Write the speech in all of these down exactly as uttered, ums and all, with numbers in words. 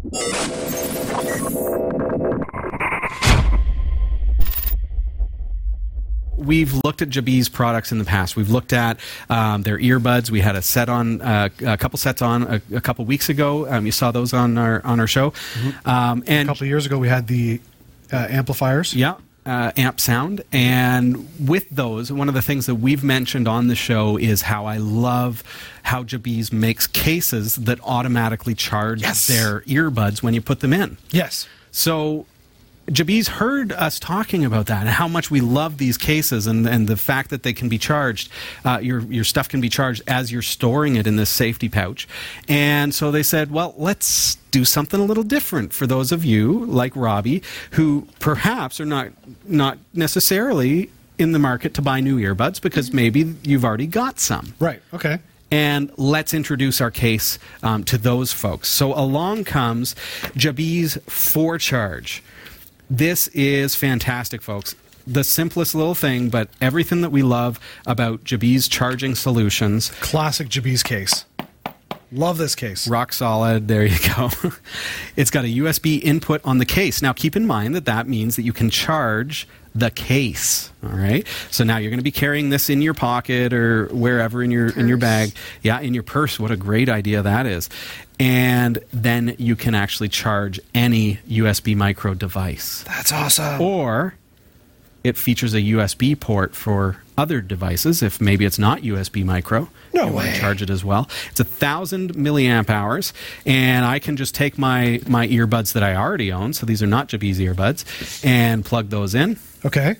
We've looked at Jabez products in the past. We've looked at um, their earbuds. We had a set on, uh, a couple sets on a, a couple weeks ago. Um, you saw those on our on our show. Mm-hmm. Um, and a couple of years ago, we had the uh, amplifiers. Yeah, uh, amp sound. And with those, one of the things that we've mentioned on the show is how I love how Jabez makes cases that automatically charge Yes. their earbuds when you put them in. Yes. So Jabez heard us talking about that and how much we love these cases and, and the fact that they can be charged, uh, your your stuff can be charged as you're storing it in this safety pouch. And so they said, well, let's do something a little different for those of you like Robbie who perhaps are not not necessarily in the market to buy new earbuds because maybe you've already got some. Right. Okay. And let's introduce our case um, to those folks. So along comes Jabez four Charge. This is fantastic, folks. The simplest little thing, but everything that we love about Jabez charging solutions. Classic Jabez case. Love this case. Rock solid. There you go. It's got a U S B input on the case. Now, keep in mind that that means that you can charge the case. All right. So now you're going to be carrying this in your pocket or wherever in your purse. in your bag. Yeah, in your purse. What a great idea that is. And then you can actually charge any U S B micro device. That's awesome. Or it features a U S B port for other devices. If maybe it's not U S B micro, no you way. want to charge it as well. It's a thousand milliamp hours, and I can just take my my earbuds that I already own. So these are not Jabez earbuds, and plug those in. Okay.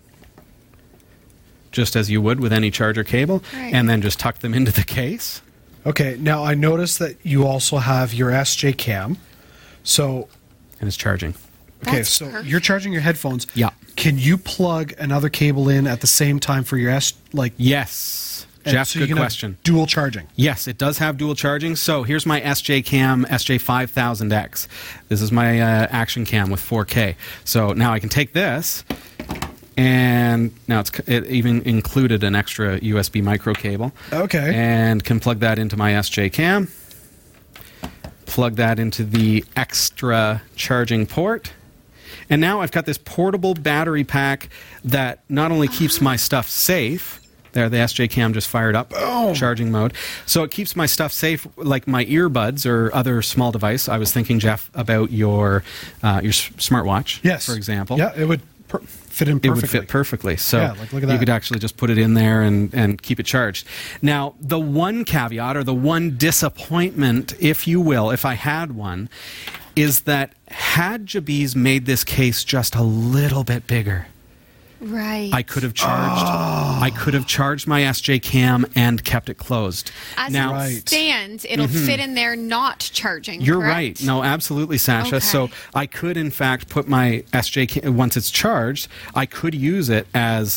Just as you would with any charger cable, right. and then just tuck them into the case. Okay, now I noticed that you also have your S J cam. So, and it's charging. Okay, That's so perfect. you're charging your headphones. Yeah. Can you plug another cable in at the same time for your S like Yes. and Jeff, so you good can have question. dual charging. Yes, it does have dual charging. So here's my S J Cam S J five thousand X. This is my uh, action cam with four K. So now I can take this, and now it's it even included an extra U S B micro cable. Okay. And can plug that into my S J Cam. Plug that into the extra charging port. And now I've got this portable battery pack that not only keeps my stuff safe. There, the S J Cam just fired up, Boom. Charging mode. So it keeps my stuff safe, like my earbuds or other small device. I was thinking, Jeff, about your uh, your s- smartwatch, Yes. for example. Yeah, it would per- fit in It perfectly. would fit perfectly. So Yeah, like, look at you that. could actually just put it in there and, and keep it charged. Now, the one caveat or the one disappointment, if you will, if I had one, is that had Jabez made this case just a little bit bigger, Right. I could have charged. I could have charged my S J Cam and kept it closed. As now, it Right. stands, it'll fit in there not charging. you're correct? right. No, absolutely, Sasha. Okay. So I could, in fact, put my S J Cam, once it's charged, I could use it as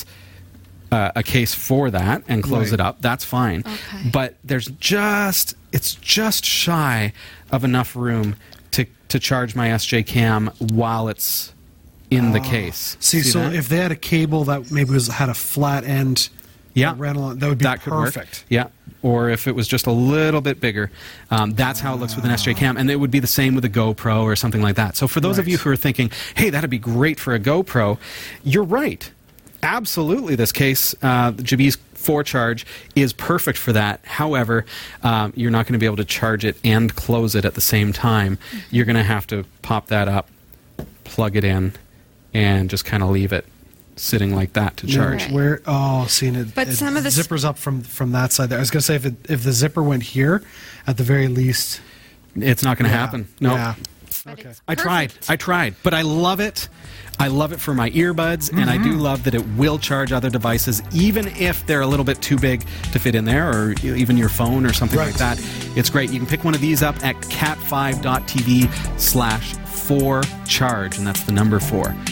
uh, a case for that and close Right. it up. That's fine. Okay. But there's just, it's just shy of enough room to, to charge my S J Cam while it's in the case. See, so that? if they had a cable that maybe was had a flat end, Yeah. uh, ran along, that would be that could perfect. work. Yeah. Or if it was just a little bit bigger. Um, that's how it looks with an S J Cam. And it would be the same with a GoPro or something like that. So for those of Right. you who are thinking, hey, that'd be great for a GoPro, you're right. Absolutely, this case, uh, the Jabez four Charge is perfect for that. However, um, you're not going to be able to charge it and close it at the same time. You're going to have to pop that up, plug it in, and just kind of leave it sitting like that to Now, charge. Right. Where oh, seeing it, But it some of the s- zippers up from from that side there. I was gonna say if it, if the zipper went here, at the very least, It's not going to yeah, happen. No. Yeah. But Okay. it's I tried. perfect. I tried. But I love it. I love it for my earbuds, and I do love that it will charge other devices, even if they're a little bit too big to fit in there, or even your phone or something like Right. that. It's great. You can pick one of these up at cat five dot t v slash four charge, and that's the number four.